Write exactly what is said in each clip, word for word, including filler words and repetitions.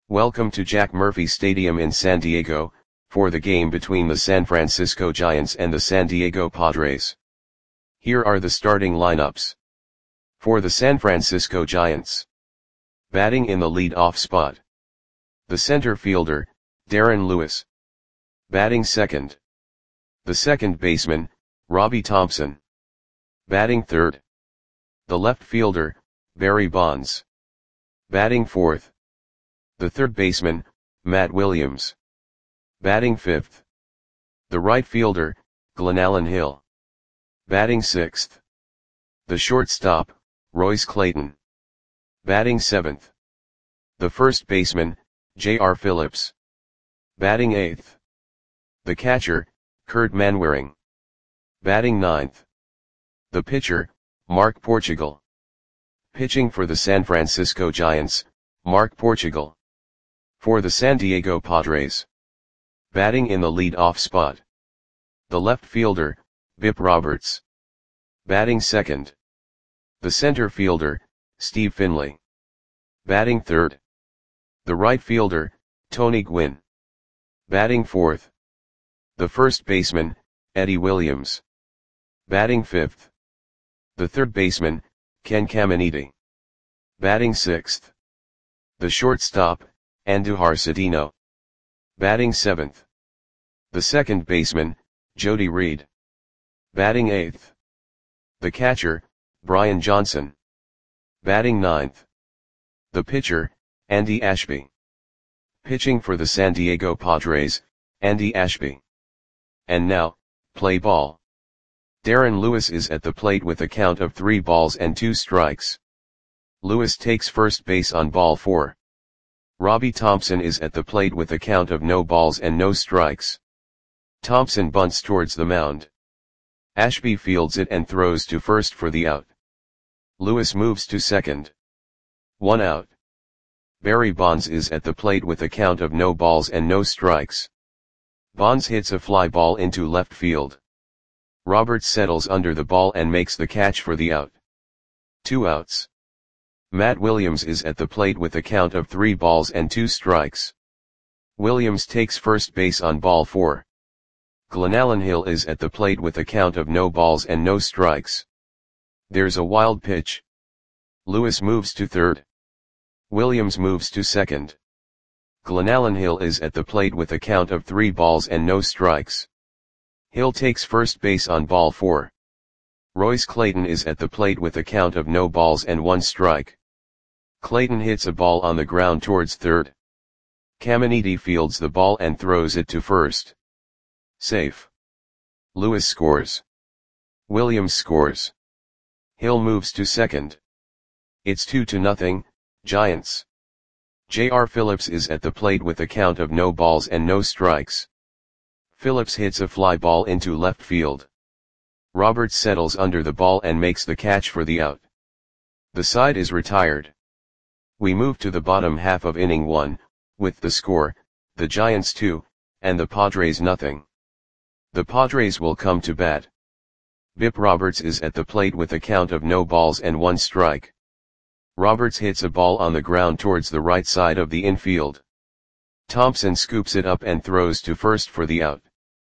Welcome to Jack Murphy Stadium in San Diego, for the game between the San Francisco Giants and the San Diego Padres. Here are the starting lineups. For the San Francisco Giants. Batting in the lead-off spot. The center fielder, Darren Lewis. Batting second. The second baseman, Robbie Thompson. Batting third. The left fielder, Barry Bonds. Batting fourth. The third baseman, Matt Williams. Batting fifth. The right fielder, Glenallen Hill. Batting sixth. The shortstop, Royce Clayton. Batting seventh. The first baseman, J R Phillips. Batting eighth. The catcher, Kurt Manwaring. Batting ninth. The pitcher, Mark Portugal. Pitching for the San Francisco Giants, Mark Portugal. For the San Diego Padres. Batting in the lead-off spot. The left fielder, Bip Roberts. Batting second. The center fielder, Steve Finley. Batting third. The right fielder, Tony Gwynn. Batting fourth. The first baseman, Eddie Williams. Batting fifth. The third baseman, Ken Caminiti. Batting sixth. The shortstop, Andujar Cedeno. Batting seventh. The second baseman, Jody Reed. Batting eighth. The catcher, Brian Johnson. Batting ninth. The pitcher, Andy Ashby. Pitching for the San Diego Padres, Andy Ashby. And now, play ball. Darren Lewis is at the plate with a count of three balls and two strikes. Lewis takes first base on ball four. Robbie Thompson is at the plate with a count of no balls and no strikes. Thompson bunts towards the mound. Ashby fields it and throws to first for the out. Lewis moves to second. One out. Barry Bonds is at the plate with a count of no balls and no strikes. Bonds hits a fly ball into left field. Roberts settles under the ball and makes the catch for the out. Two outs. Matt Williams is at the plate with a count of three balls and two strikes. Williams takes first base on ball four. Glenallen Hill is at the plate with a count of no balls and no strikes. There's a wild pitch. Lewis moves to third. Williams moves to second. Glenallen Hill is at the plate with a count of three balls and no strikes. Hill takes first base on ball four. Royce Clayton is at the plate with a count of no balls and one strike. Clayton hits a ball on the ground towards third. Caminiti fields the ball and throws it to first. Safe. Lewis scores. Williams scores. Hill moves to second. It's two to nothing, Giants. J R Phillips is at the plate with a count of no balls and no strikes. Phillips hits a fly ball into left field. Roberts settles under the ball and makes the catch for the out. The side is retired. We move to the bottom half of inning one, with the score, the Giants two, and the Padres nothing. The Padres will come to bat. Bip Roberts is at the plate with a count of no balls and one strike. Roberts hits a ball on the ground towards the right side of the infield. Thompson scoops it up and throws to first for the out.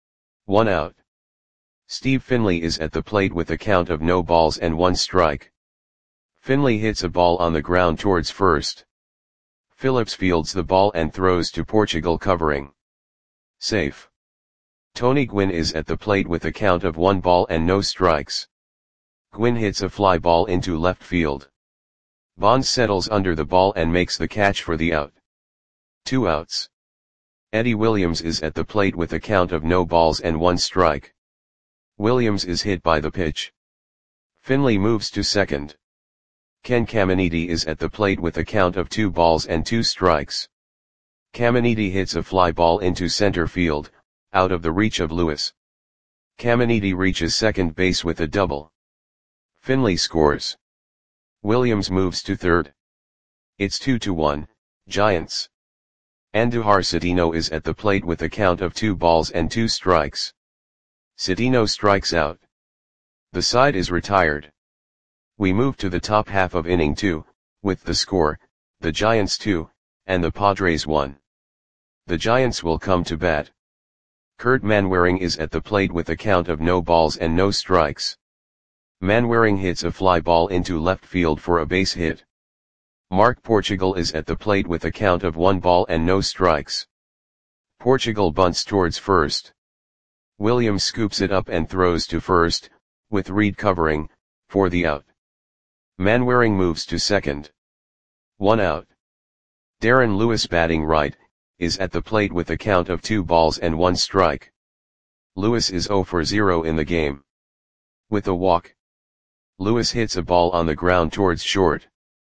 One out. Steve Finley is at the plate with a count of no balls and one strike. Finley hits a ball on the ground towards first. Phillips fields the ball and throws to Portugal covering. Safe. Tony Gwynn is at the plate with a count of one ball and no strikes. Gwynn hits a fly ball into left field. Bonds settles under the ball and makes the catch for the out. Two outs. Eddie Williams is at the plate with a count of no balls and one strike. Williams is hit by the pitch. Finley moves to second. Ken Caminiti is at the plate with a count of two balls and two strikes. Caminiti hits a fly ball into center field, out of the reach of Lewis. Caminiti reaches second base with a double. Finley scores. Williams moves to third. It's two to one, Giants. Andujar Cedeno is at the plate with a count of two balls and two strikes. Cedeno strikes out. The side is retired. We move to the top half of inning two, with the score, the Giants two, and the Padres one. The Giants will come to bat. Kurt Manwaring is at the plate with a count of no balls and no strikes. Manwaring hits a fly ball into left field for a base hit. Mark Portugal is at the plate with a count of one ball and no strikes. Portugal bunts towards first. Williams scoops it up and throws to first, with Reed covering, for the out. Manwaring moves to second. One out. Darren Lewis, batting right, is at the plate with a count of two balls and one strike. Lewis is zero for zero in the game. With a walk, Lewis hits a ball on the ground towards short.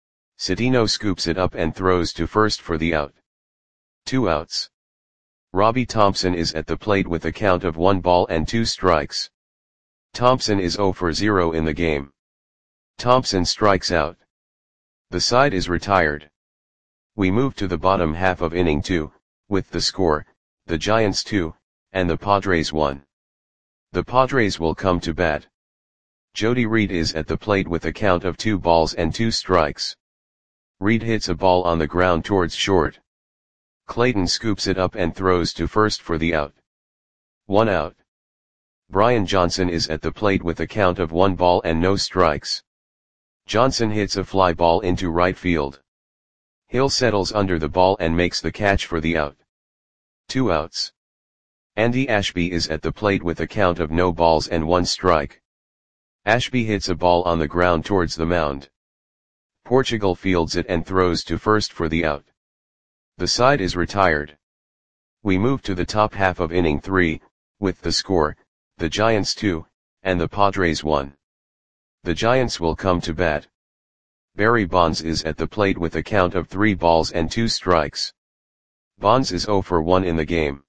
Cedeno scoops it up and throws to first for the out. Two outs. Robbie Thompson is at the plate with a count of one ball and two strikes. Thompson is zero for zero in the game. Thompson strikes out. The side is retired. We move to the bottom half of inning two, with the score, the Giants two, and the Padres one. The Padres will come to bat. Jody Reed is at the plate with a count of two balls and two strikes. Reed hits a ball on the ground towards short. Clayton scoops it up and throws to first for the out. One out. Brian Johnson is at the plate with a count of one ball and no strikes. Johnson hits a fly ball into right field. Hill settles under the ball and makes the catch for the out. Two outs. Andy Ashby is at the plate with a count of no balls and one strike. Ashby hits a ball on the ground towards the mound. Portugal fields it and throws to first for the out. The side is retired. We move to the top half of inning three, with the score, the Giants two, and the Padres one. The Giants will come to bat. Barry Bonds is at the plate with a count of three balls and two strikes. Bonds is zero for one in the game.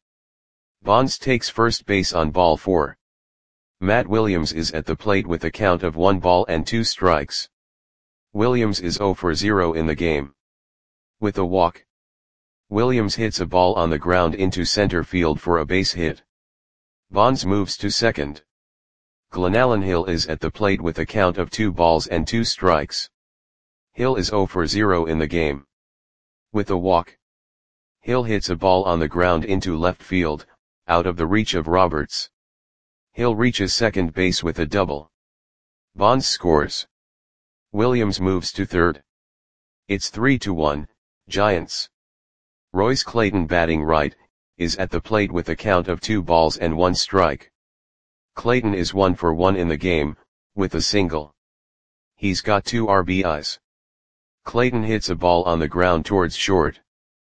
Bonds takes first base on ball four. Matt Williams is at the plate with a count of one ball and two strikes. Williams is zero for zero in the game. With a walk, Williams hits a ball on the ground into center field for a base hit. Bonds moves to second. Glenallen Hill is at the plate with a count of two balls and two strikes. Hill is zero for zero in the game. With a walk, Hill hits a ball on the ground into left field, out of the reach of Roberts. Hill reaches second base with a double. Bonds scores. Williams moves to third. It's three to one, Giants. Royce Clayton, batting right, is at the plate with a count of two balls and one strike. Clayton is one for one in the game, with a single. He's got two R B Is. Clayton hits a ball on the ground towards short.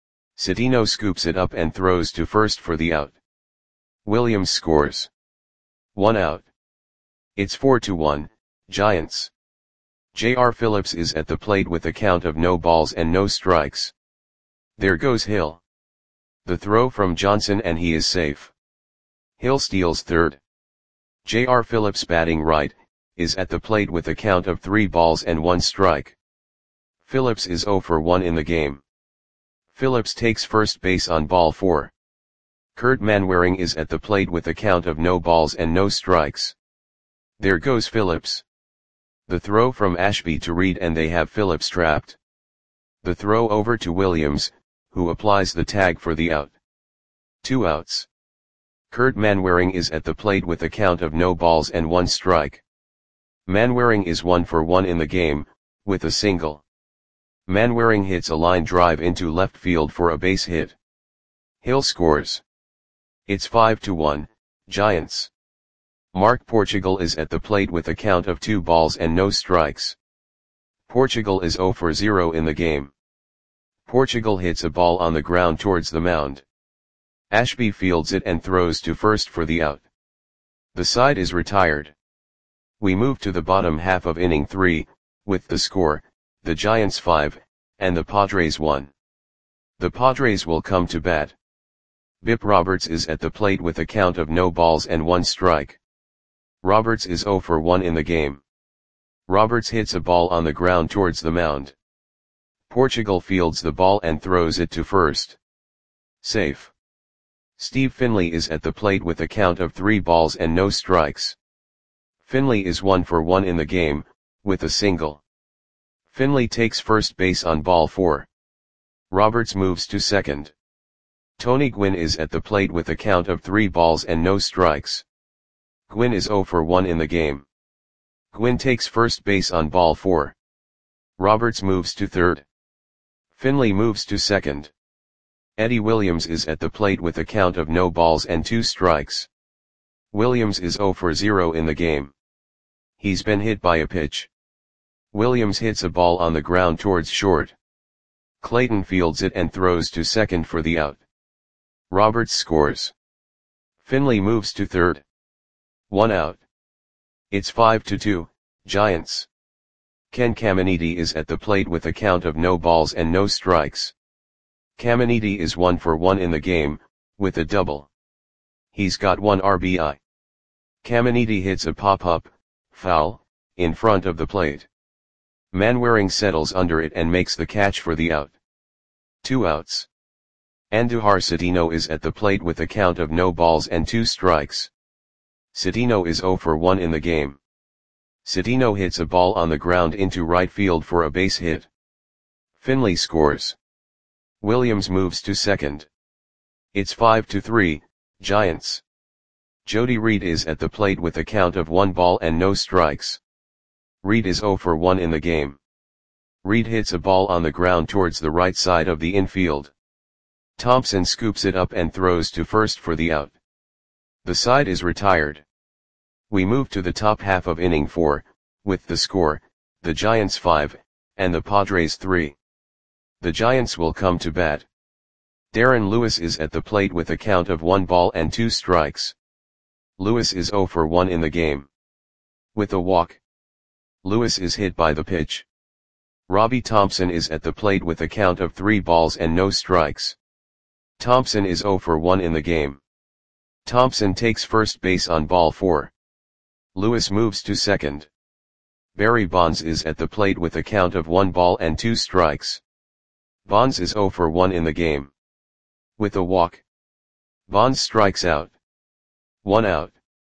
Cedeno scoops it up and throws to first for the out. Williams scores. One out. It's four to one, Giants. J R Phillips is at the plate with a count of no balls and no strikes. There goes Hill. The throw from Johnson and he is safe. Hill steals third. J R Phillips, batting right, is at the plate with a count of three balls and one strike. Phillips is zero for one in the game. Phillips takes first base on ball four. Kurt Manwaring is at the plate with a count of no balls and no strikes. There goes Phillips. The throw from Ashby to Reed and they have Phillips trapped. The throw over to Williams, who applies the tag for the out. Two outs. Kurt Manwaring is at the plate with a count of no balls and one strike. Manwaring is one for one in the game, with a single. Manwaring hits a line drive into left field for a base hit. Hill scores. It's five to one, Giants. Mark Portugal is at the plate with a count of two balls and no strikes. Portugal is zero for zero in the game. Portugal hits a ball on the ground towards the mound. Ashby fields it and throws to first for the out. The side is retired. We move to the bottom half of inning three, with the score, the Giants five, and the Padres one. The Padres will come to bat. Bip Roberts is at the plate with a count of no balls and one strike. Roberts is zero for one in the game. Roberts hits a ball on the ground towards the mound. Portugal fields the ball and throws it to first. Safe. Steve Finley is at the plate with a count of three balls and no strikes. Finley is one for one in the game, with a single. Finley takes first base on ball four. Roberts moves to second. Tony Gwynn is at the plate with a count of three balls and no strikes. Gwynn is zero for one in the game. Gwynn takes first base on ball four. Roberts moves to third. Finley moves to second. Eddie Williams is at the plate with a count of no balls and two strikes. Williams is zero for zero in the game. He's been hit by a pitch. Williams hits a ball on the ground towards short. Clayton fields it and throws to second for the out. Roberts scores. Finley moves to third. One out. It's five to two, Giants. Ken Caminiti is at the plate with a count of no balls and no strikes. Caminiti is one for one in the game, with a double. He's got one R B I. Caminiti hits a pop-up, foul, in front of the plate. Manwaring settles under it and makes the catch for the out. Two outs. Andujar Citino is at the plate with a count of no balls and two strikes. Citino is zero for one in the game. Citino hits a ball on the ground into right field for a base hit. Finley scores. Williams moves to second. It's five to three, Giants. Jody Reed is at the plate with a count of one ball and no strikes. Reed is zero for one in the game. Reed hits a ball on the ground towards the right side of the infield. Thompson scoops it up and throws to first for the out. The side is retired. We move to the top half of inning four, with the score, the Giants five, and the Padres three. The Giants will come to bat. Darren Lewis is at the plate with a count of one ball and two strikes. Lewis is zero for one in the game. With a walk. Lewis is hit by the pitch. Robbie Thompson is at the plate with a count of three balls and no strikes. Thompson is zero for one in the game. Thompson takes first base on ball four. Lewis moves to second. Barry Bonds is at the plate with a count of one ball and two strikes. Bonds is zero for one in the game. With a walk. Bonds strikes out. One out.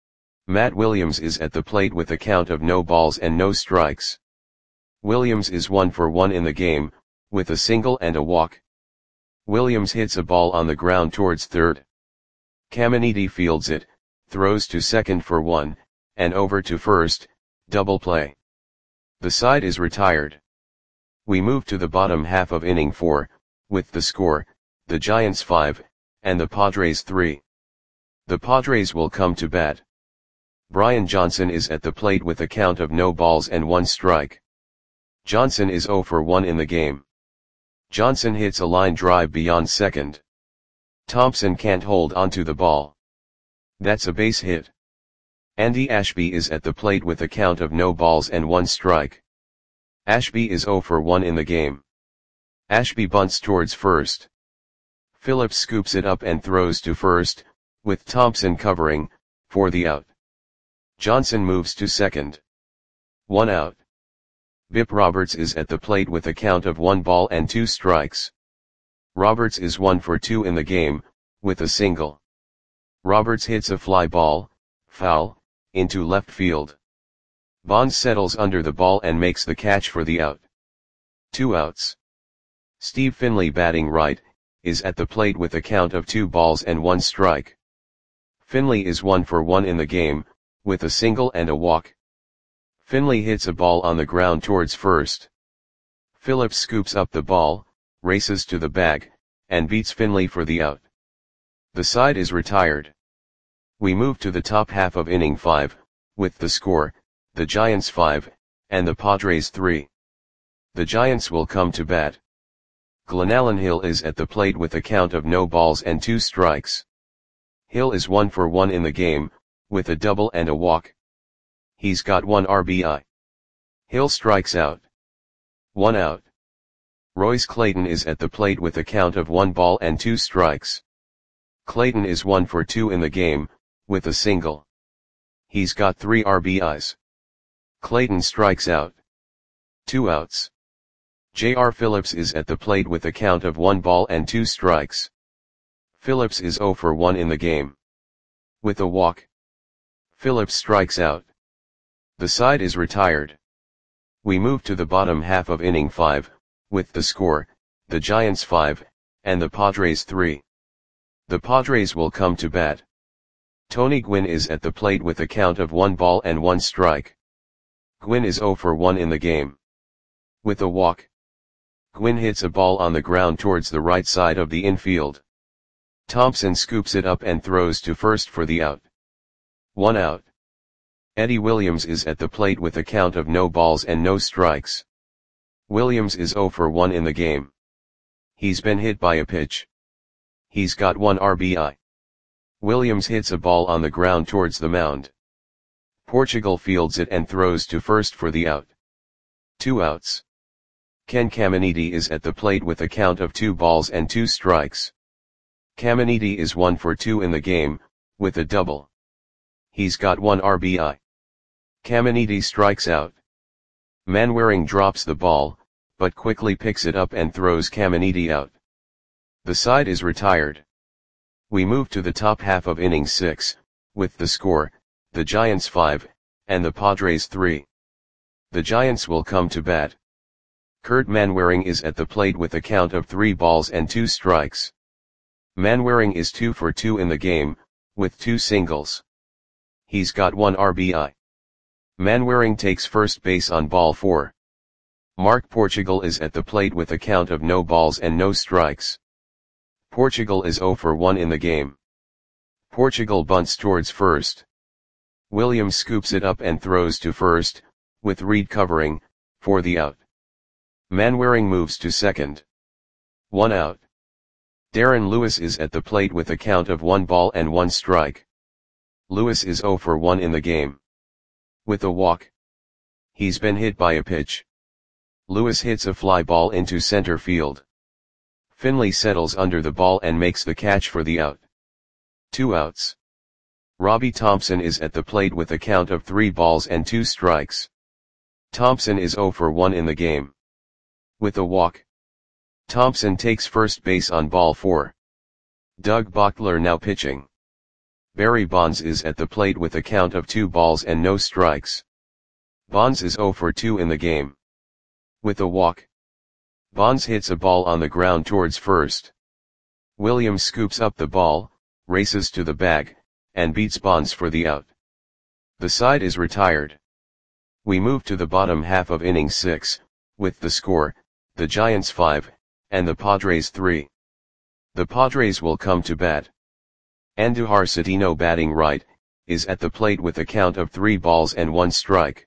Matt Williams is at the plate with a count of no balls and no strikes. Williams is one for one in the game, with a single and a walk. Williams hits a ball on the ground towards third. Caminiti fields it, throws to second for one, and over to first, double play. The side is retired. We move to the bottom half of inning four, with the score, the Giants five, and the Padres three. The Padres will come to bat. Brian Johnson is at the plate with a count of no balls and one strike. Johnson is zero for one in the game. Johnson hits a line drive beyond second. Thompson can't hold onto the ball. That's a base hit. Andy Ashby is at the plate with a count of no balls and one strike. Ashby is zero for one in the game. Ashby bunts towards first. Phillips scoops it up and throws to first, with Thompson covering, for the out. Johnson moves to second. One out. Bip Roberts is at the plate with a count of one ball and two strikes. Roberts is one for two in the game, with a single. Roberts hits a fly ball, foul, into left field. Bonds settles under the ball and makes the catch for the out. Two outs. Steve Finley, batting right, is at the plate with a count of two balls and one strike. Finley is one for one in the game, with a single and a walk. Finley hits a ball on the ground towards first. Phillips scoops up the ball, races to the bag, and beats Finley for the out. The side is retired. We move to the top half of inning five, with the score, the Giants five, and the Padres three. The Giants will come to bat. Glenallen Hill is at the plate with a count of no balls and two strikes. Hill is one for one in the game, with a double and a walk. He's got one R B I. Hill strikes out. One out. Royce Clayton is at the plate with a count of one ball and two strikes. Clayton is one for two in the game, with a single. He's got three R B Is. Clayton strikes out. Two outs. J R Phillips is at the plate with a count of one ball and two strikes. Phillips is zero for one in the game. With a walk. Phillips strikes out. The side is retired. We move to the bottom half of inning five, with the score, the Giants five, and the Padres three. The Padres will come to bat. Tony Gwynn is at the plate with a count of one ball and one strike. Gwynn is zero for one in the game. With a walk, Gwynn hits a ball on the ground towards the right side of the infield. Thompson scoops it up and throws to first for the out. One out. Eddie Williams is at the plate with a count of no balls and no strikes. Williams is zero for one in the game. He's been hit by a pitch. He's got one R B I. Williams hits a ball on the ground towards the mound. Portugal fields it and throws to first for the out. Two outs. Ken Caminiti is at the plate with a count of two balls and two strikes. Caminiti is one for two in the game, with a double. He's got one R B I. Caminiti strikes out. Manwaring drops the ball, but quickly picks it up and throws Caminiti out. The side is retired. We move to the top half of inning six, with the score, the Giants five, and the Padres three. The Giants will come to bat. Kurt Manwaring is at the plate with a count of three balls and two strikes. Manwaring is two for two in the game, with two singles. He's got one R B I. Manwaring takes first base on ball four. Mark Portugal is at the plate with a count of no balls and no strikes. Portugal is zero for one in the game. Portugal bunts towards first. Williams scoops it up and throws to first, with Reed covering, for the out. Manwaring moves to second. One out. Darren Lewis is at the plate with a count of one ball and one strike. Lewis is zero for one in the game. With a walk. He's been hit by a pitch. Lewis hits a fly ball into center field. Finley settles under the ball and makes the catch for the out. Two outs. Robbie Thompson is at the plate with a count of three balls and two strikes. Thompson is zero for one in the game. With a walk. Thompson takes first base on ball four. Doug Bochtler now pitching. Barry Bonds is at the plate with a count of two balls and no strikes. Bonds is zero for two in the game. With a walk. Bonds hits a ball on the ground towards first. Williams scoops up the ball, races to the bag, and beats Bonds for the out. The side is retired. We move to the bottom half of inning six, with the score, the Giants five, and the Padres three. The Padres will come to bat. Andujar Cedeno batting right, is at the plate with a count of three balls and one strike.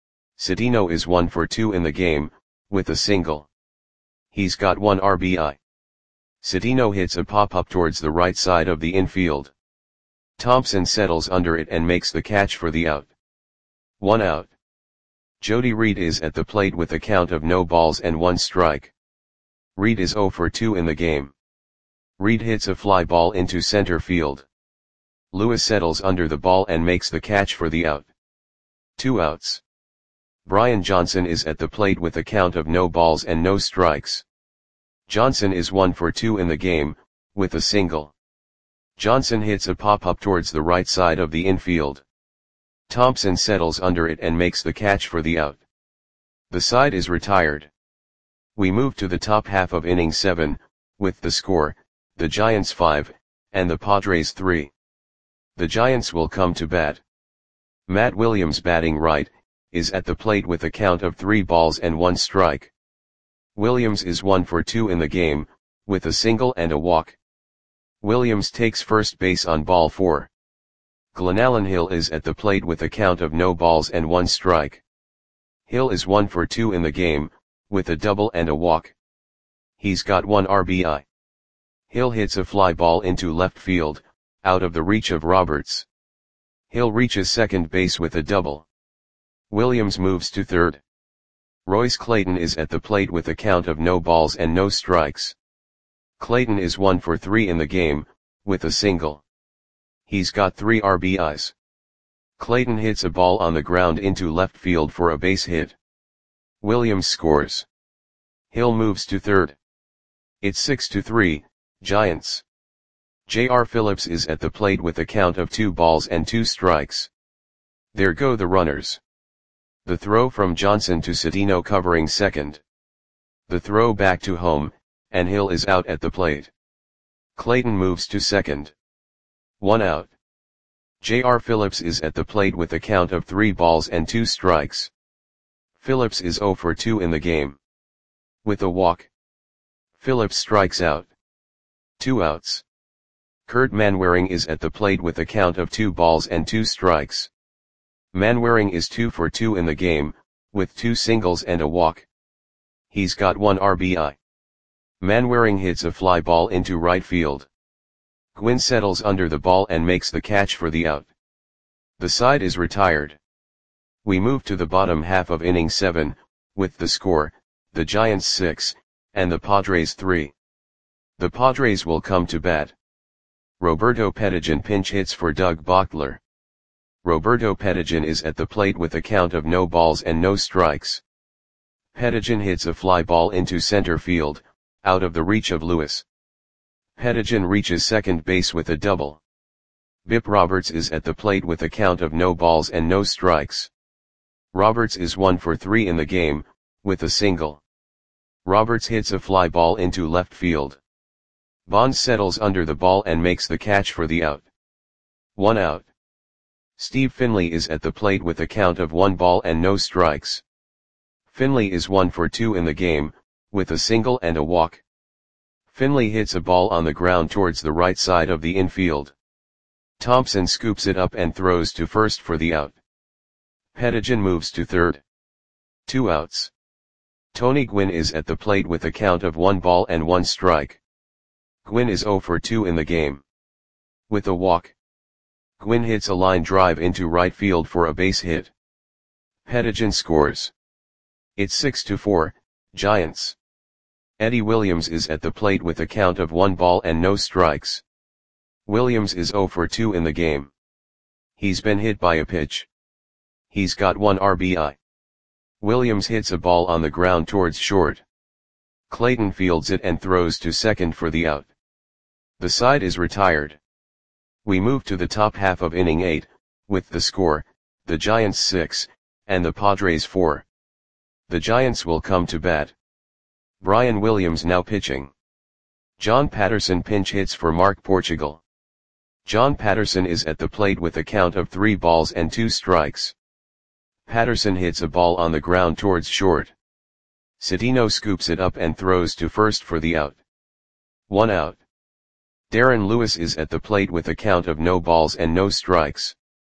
Cedeno is one for two in the game, with a single. He's got one R B I. Cedeno hits a pop-up towards the right side of the infield. Thompson settles under it and makes the catch for the out. One out. Jody Reed is at the plate with a count of no balls and one strike. Reed is zero for two in the game. Reed hits a fly ball into center field. Lewis settles under the ball and makes the catch for the out. Two outs. Brian Johnson is at the plate with a count of no balls and no strikes. Johnson is one for two in the game, with a single. Johnson hits a pop-up towards the right side of the infield. Thompson settles under it and makes the catch for the out. The side is retired. We move to the top half of inning seven, with the score, the Giants five, and the Padres three. The Giants will come to bat. Matt Williams batting right, is at the plate with a count of three balls and one strike. Williams is one for two in the game, with a single and a walk. Williams takes first base on ball four. Glenallen Hill is at the plate with a count of no balls and one strike. Hill is one for two in the game, with a double and a walk. He's got one R B I. Hill hits a fly ball into left field, out of the reach of Roberts. Hill reaches second base with a double. Williams moves to third. Royce Clayton is at the plate with a count of no balls and no strikes. Clayton is one for three in the game, with a single. He's got three R B Is. Clayton hits a ball on the ground into left field for a base hit. Williams scores. Hill moves to third. It's six to three, Giants. J R Phillips is at the plate with a count of two balls and two strikes. There go the runners. The throw from Johnson to Cedeno covering second. The throw back to home, and Hill is out at the plate. Clayton moves to second. One out. J R Phillips is at the plate with a count of three balls and two strikes. Phillips is oh for two in the game. With a walk, Phillips strikes out. Two outs. Kurt Manwaring is at the plate with a count of two balls and two strikes. Manwaring is two for two in the game, with two singles and a walk. He's got one R B I. Manwaring hits a fly ball into right field. Gwynn settles under the ball and makes the catch for the out. The side is retired. We move to the bottom half of inning seven, with the score, the Giants six, and the Padres three. The Padres will come to bat. Roberto Pettijohn pinch hits for Doug Bochtler. Roberto Pettijohn is at the plate with a count of no balls and no strikes. Pettijohn hits a fly ball into center field, out of the reach of Lewis. Pettijohn reaches second base with a double. Bip Roberts is at the plate with a count of no balls and no strikes. Roberts is one for three in the game, with a single. Roberts hits a fly ball into left field. Bonds settles under the ball and makes the catch for the out. One out. Steve Finley is at the plate with a count of one ball and no strikes. Finley is one for two in the game, with a single and a walk. Finley hits a ball on the ground towards the right side of the infield. Thompson scoops it up and throws to first for the out. Pettijohn moves to third. Two outs. Tony Gwynn is at the plate with a count of one ball and one strike. Gwynn is oh for two in the game. With a walk, Gwynn hits a line drive into right field for a base hit. Pettijohn scores. It's six to four, Giants. Eddie Williams is at the plate with a count of one ball and no strikes. Williams is oh for two in the game. He's been hit by a pitch. He's got one R B I. Williams hits a ball on the ground towards short. Clayton fields it and throws to second for the out. The side is retired. We move to the top half of inning eight, with the score, the Giants six, and the Padres four. The Giants will come to bat. Brian Williams now pitching. John Patterson pinch hits for Mark Portugal. John Patterson is at the plate with a count of three balls and two strikes. Patterson hits a ball on the ground towards short. Citino scoops it up and throws to first for the out. One out. Darren Lewis is at the plate with a count of no balls and no strikes.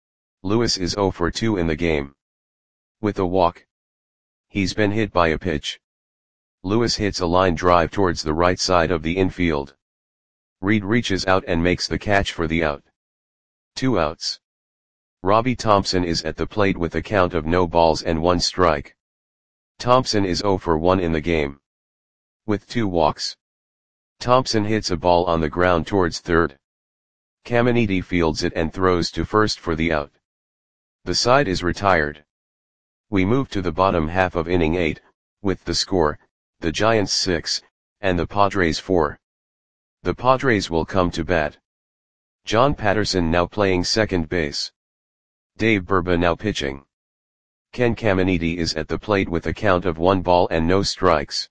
Lewis is oh for two in the game. With a walk, he's been hit by a pitch. Lewis hits a line drive towards the right side of the infield. Reed reaches out and makes the catch for the out. Two outs. Robbie Thompson is at the plate with a count of no balls and one strike. Thompson is oh for one in the game. With two walks, Thompson hits a ball on the ground towards third. Caminiti fields it and throws to first for the out. The side is retired. We move to the bottom half of inning eight, with the score, the Giants six, and the Padres four. The Padres will come to bat. John Patterson now playing second base. Dave Burba now pitching. Ken Caminiti is at the plate with a count of one ball and no strikes.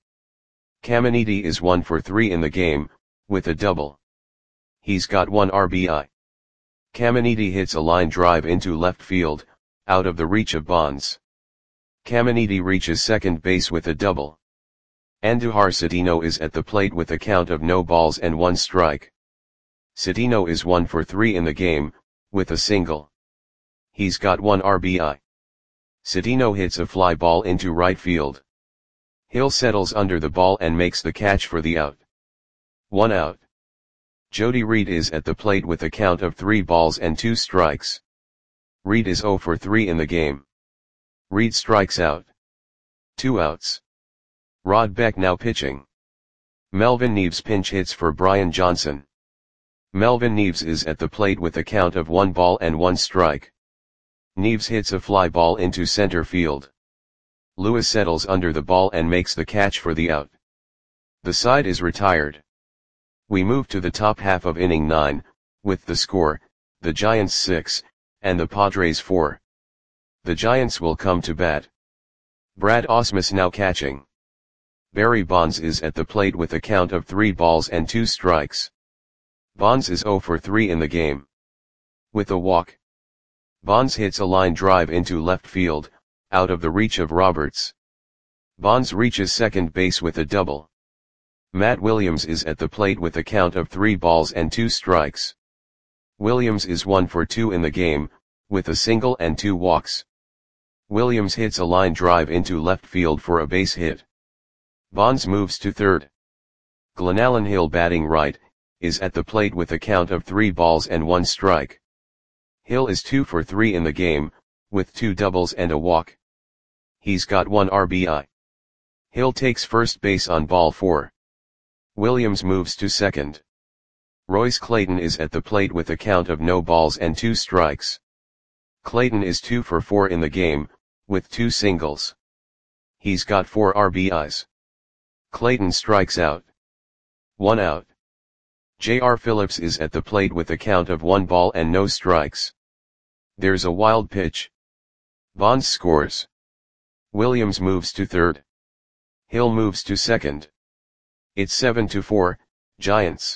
Caminiti is one for three in the game, with a double. He's got one R B I. Caminiti hits a line drive into left field, out of the reach of Bonds. Caminiti reaches second base with a double. Andujar Citino is at the plate with a count of no balls and one strike. Citino is one for three in the game, with a single. He's got one R B I. Citino hits a fly ball into right field. Hill settles under the ball and makes the catch for the out. One out. Jody Reed is at the plate with a count of three balls and two strikes. Reed is oh for three in the game. Reed strikes out. Two outs. Rod Beck now pitching. Melvin Neves pinch hits for Brian Johnson. Melvin Neves is at the plate with a count of one ball and one strike. Neves hits a fly ball into center field. Lewis settles under the ball and makes the catch for the out. The side is retired. We move to the top half of inning nine, with the score, the Giants six, and the Padres four. The Giants will come to bat. Brad Ausmus now catching. Barry Bonds is at the plate with a count of three balls and two strikes. Bonds is zero for three in the game. With a walk. Bonds hits a line drive into left field, out of the reach of Roberts. Bonds reaches second base with a double. Matt Williams is at the plate with a count of three balls and two strikes. Williams is one for two in the game, with a single and two walks. Williams hits a line drive into left field for a base hit. Bonds moves to third. Glenallen Hill, batting right, is at the plate with a count of three balls and one strike. Hill is two for three in the game, with two doubles and a walk. He's got one R B I. Hill takes first base on ball four. Williams moves to second. Royce Clayton is at the plate with a count of no balls and two strikes. Clayton is two for four in the game, with two singles. He's got four R B Is. Clayton strikes out. One out. J R Phillips is at the plate with a count of one ball and no strikes. There's a wild pitch. Bonds scores. Williams moves to third. Hill moves to second. It's seven to four, Giants.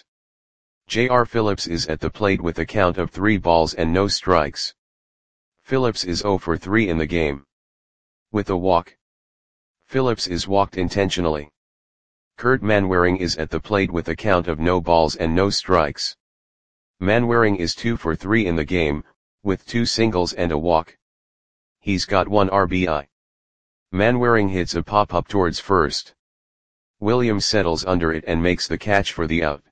J R Phillips is at the plate with a count of three balls and no strikes. Phillips is zero for three in the game. With a walk. Phillips is walked intentionally. Kurt Manwaring is at the plate with a count of no balls and no strikes. Manwaring is two for three in the game, with two singles and a walk. He's got one R B I. Manwaring hits a pop-up towards first. Williams settles under it and makes the catch for the out.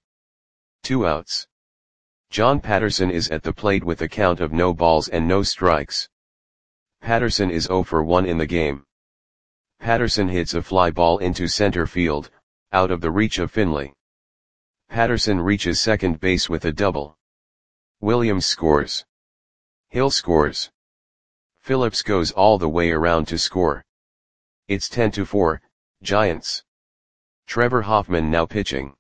Two outs. John Patterson is at the plate with a count of no balls and no strikes. Patterson is zero for one in the game. Patterson hits a fly ball into center field, out of the reach of Finley. Patterson reaches second base with a double. Williams scores. Hill scores. Phillips goes all the way around to score. It's ten to four, Giants. Trevor Hoffman now pitching.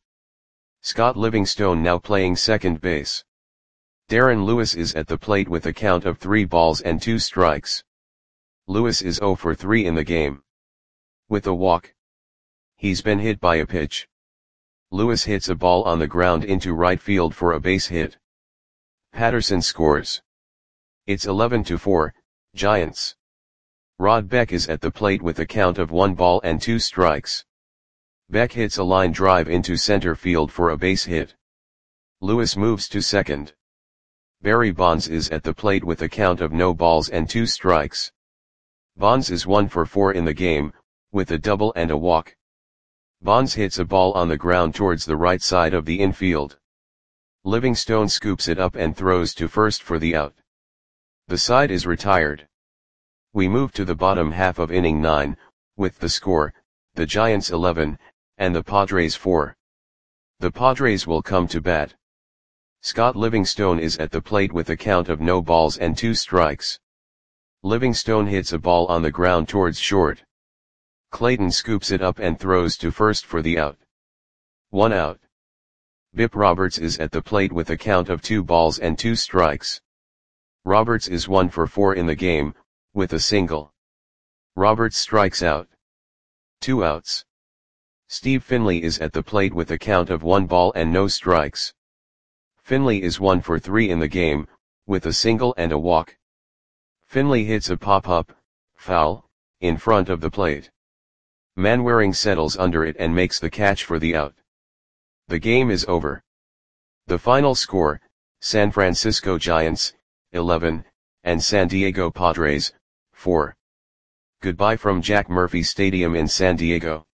Scott Livingstone now playing second base. Darren Lewis is at the plate with a count of three balls and two strikes. Lewis is zero for three in the game. With a walk. He's been hit by a pitch. Lewis hits a ball on the ground into right field for a base hit. Patterson scores. It's eleven to four, Giants. Rod Beck is at the plate with a count of one ball and two strikes. Beck hits a line drive into center field for a base hit. Lewis moves to second. Barry Bonds is at the plate with a count of no balls and two strikes. Bonds is one for four in the game, with a double and a walk. Bonds hits a ball on the ground towards the right side of the infield. Livingstone scoops it up and throws to first for the out. The side is retired. We move to the bottom half of inning nine, with the score, the Giants eleven, and the Padres four. The Padres will come to bat. Scott Livingstone is at the plate with a count of no balls and two strikes. Livingstone hits a ball on the ground towards short. Clayton scoops it up and throws to first for the out. One out. Bip Roberts is at the plate with a count of two balls and two strikes. Roberts is one for four in the game, with a single. Roberts strikes out. Two outs. Steve Finley is at the plate with a count of one ball and no strikes. Finley is one for three in the game, with a single and a walk. Finley hits a pop-up, foul, in front of the plate. Manwaring settles under it and makes the catch for the out. The game is over. The final score, San Francisco Giants, eleven, and San Diego Padres, four. Goodbye from Jack Murphy Stadium in San Diego.